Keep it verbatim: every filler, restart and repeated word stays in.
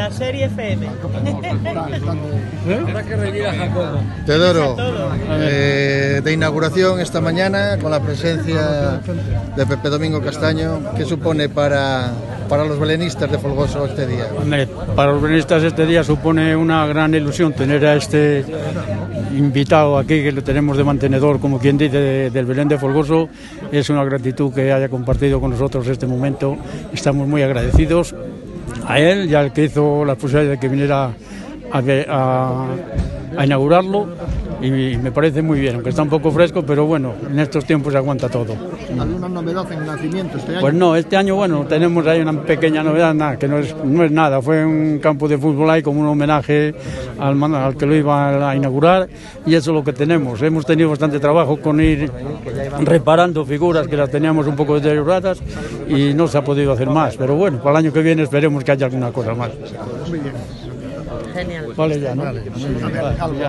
La serie F M. Habrá que revivir a Jacobo. Teodoro, eh, de inauguración esta mañana con la presencia de Pepe Domingo Castaño, ¿qué supone para, para los belenistas de Folgoso este día? Hombre, para los belenistas este día supone una gran ilusión tener a este invitado aquí, que lo tenemos de mantenedor, como quien dice, de, del Belén de Folgoso. Es una gratitud que haya compartido con nosotros este momento. Estamos muy agradecidos a él y al que hizo la posibilidad de que viniera a, a, a inaugurarlo, y me parece muy bien, aunque está un poco fresco, pero bueno, en estos tiempos se aguanta todo. ¿Alguna novedad en el nacimiento este año? Pues no, este año, bueno, tenemos ahí una pequeña novedad, nada, que no es, no es nada, fue un campo de fútbol ahí como un homenaje al, al que lo iba a inaugurar, y eso es lo que tenemos. Hemos tenido bastante trabajo con ir reparando figuras que las teníamos un poco deterioradas y no se ha podido hacer más, pero bueno, para el año que viene esperemos que haya alguna cosa más. Muy bien. Genial. Vale ya, ¿no? Vale. Vale.